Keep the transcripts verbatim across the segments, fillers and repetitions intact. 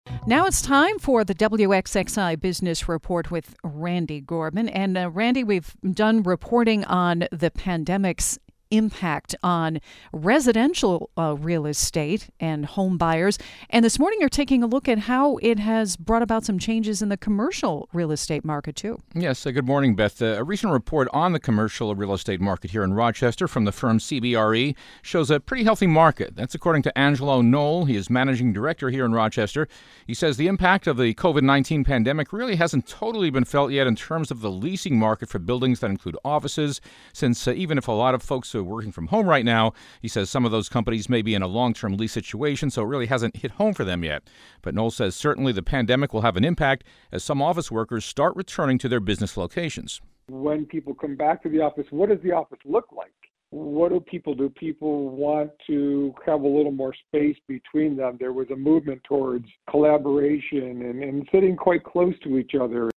Now it's time for the W X X I Business Report with Randy Gorman. And uh, Randy, we've done reporting on the pandemic's impact on residential uh, real estate and home buyers. And this morning you're taking a look at how it has brought about some changes in the commercial real estate market, too. Yes, uh, good morning, Beth. Uh, a recent report on the commercial real estate market here in Rochester from the firm C B R E shows a pretty healthy market. That's according to Angelo Knoll. He is managing director here in Rochester. He says the impact of the covid nineteen pandemic really hasn't totally been felt yet in terms of the leasing market for buildings that include offices, since uh, even if a lot of folks are working from home right now, he says some of those companies may be in a long-term lease situation, so it really hasn't hit home for them yet. But Knoll says certainly the pandemic will have an impact as some office workers start returning to their business locations. When people come back to the office, what does the office look like? What do people do? People want to have a little more space between them. There was a movement towards collaboration and, and sitting quite close to each other.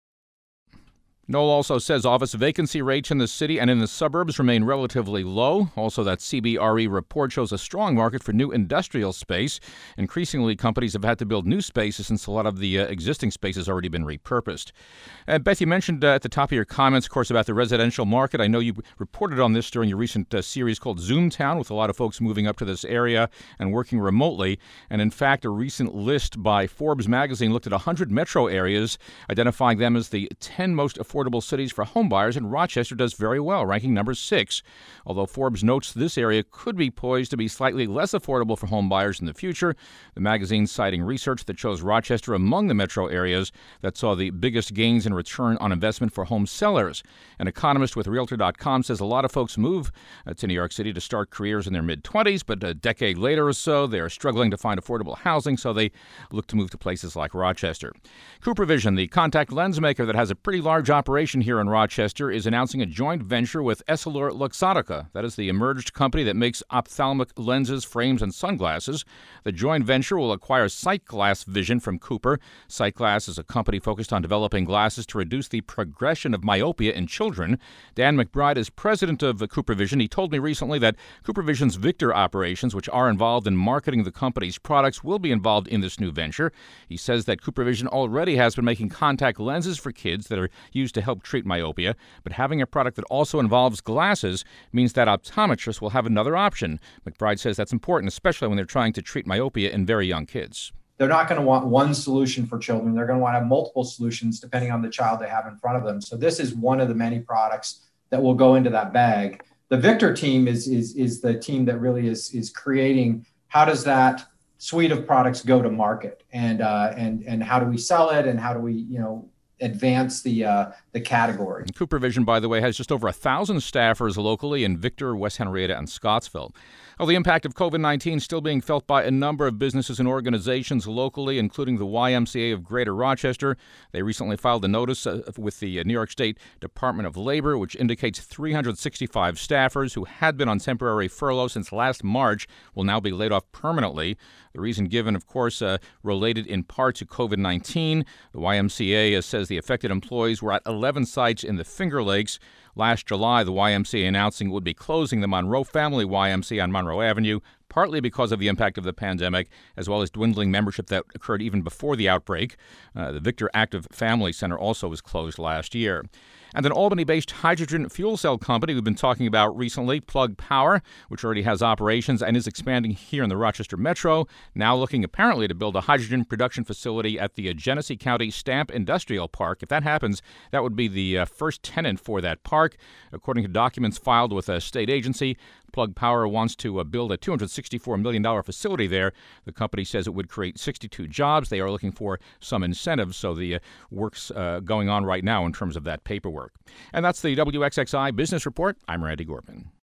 Knoll also says office vacancy rates in the city and in the suburbs remain relatively low. Also, that C B R E report shows a strong market for new industrial space. Increasingly, companies have had to build new spaces since a lot of the uh, existing space has already been repurposed. Uh, Beth, you mentioned uh, at the top of your comments, of course, about the residential market. I know you reported on this during your recent uh, series called Zoomtown, with a lot of folks moving up to this area and working remotely. And in fact, a recent list by Forbes magazine looked at one hundred metro areas, identifying them as the ten most affordable affordable cities for homebuyers, and Rochester does very well, ranking number six. Although Forbes notes this area could be poised to be slightly less affordable for homebuyers in the future, the magazine citing research that shows Rochester among the metro areas that saw the biggest gains in return on investment for home sellers. An economist with Realtor dot com says a lot of folks move uh, to New York City to start careers in their mid-twenties, but a decade later or so, they are struggling to find affordable housing, so they look to move to places like Rochester. CooperVision, the contact lens maker that has a pretty large operation operation here in Rochester, is announcing a joint venture with Essilor-Luxottica. That is the emerged company that makes ophthalmic lenses, frames, and sunglasses. The joint venture will acquire SightGlass Vision from Cooper. SightGlass is a company focused on developing glasses to reduce the progression of myopia in children. Dan McBride is president of CooperVision. He told me recently that CooperVision's Victor operations, which are involved in marketing the company's products, will be involved in this new venture. He says that CooperVision already has been making contact lenses for kids that are used to help treat myopia, but having a product that also involves glasses means that optometrists will have another option. McBride says that's important, especially when they're trying to treat myopia in very young kids. They're not going to want one solution for children. They're going to want to have multiple solutions depending on the child they have in front of them. So this is one of the many products that will go into that bag. The Victor team is is is the team that really is is creating how does that suite of products go to market, and uh, and and how do we sell it, and how do we you know advance the uh, the category. And CooperVision, by the way, has just over a thousand staffers locally in Victor, West Henrietta, and Scottsville. Well, the impact of covid nineteen still being felt by a number of businesses and organizations locally, including the Y M C A of Greater Rochester. They recently filed a notice uh, with the New York State Department of Labor, which indicates three hundred sixty-five staffers who had been on temporary furlough since last March will now be laid off permanently. The reason given, of course, uh, related in part to covid nineteen. The Y M C A uh, says the affected employees were at eleven sites in the Finger Lakes. Last July, the Y M C A announcing it would be closing the Monroe Family Y M C A on Monroe Avenue, partly because of the impact of the pandemic, as well as dwindling membership that occurred even before the outbreak. Uh, the Victor Active Family Center also was closed last year. And an Albany-based hydrogen fuel cell company we've been talking about recently, Plug Power, which already has operations and is expanding here in the Rochester Metro, now looking apparently to build a hydrogen production facility at the Genesee County Stamp Industrial Park. If that happens, that would be the uh, first tenant for that park. According to documents filed with a state agency, Plug Power wants to uh, build a two hundred sixty-four million dollars facility there. The company says it would create sixty-two jobs. They are looking for some incentives, so the uh, work's uh, going on right now in terms of that paperwork. And that's the W X X I Business Report. I'm Randy Gorman.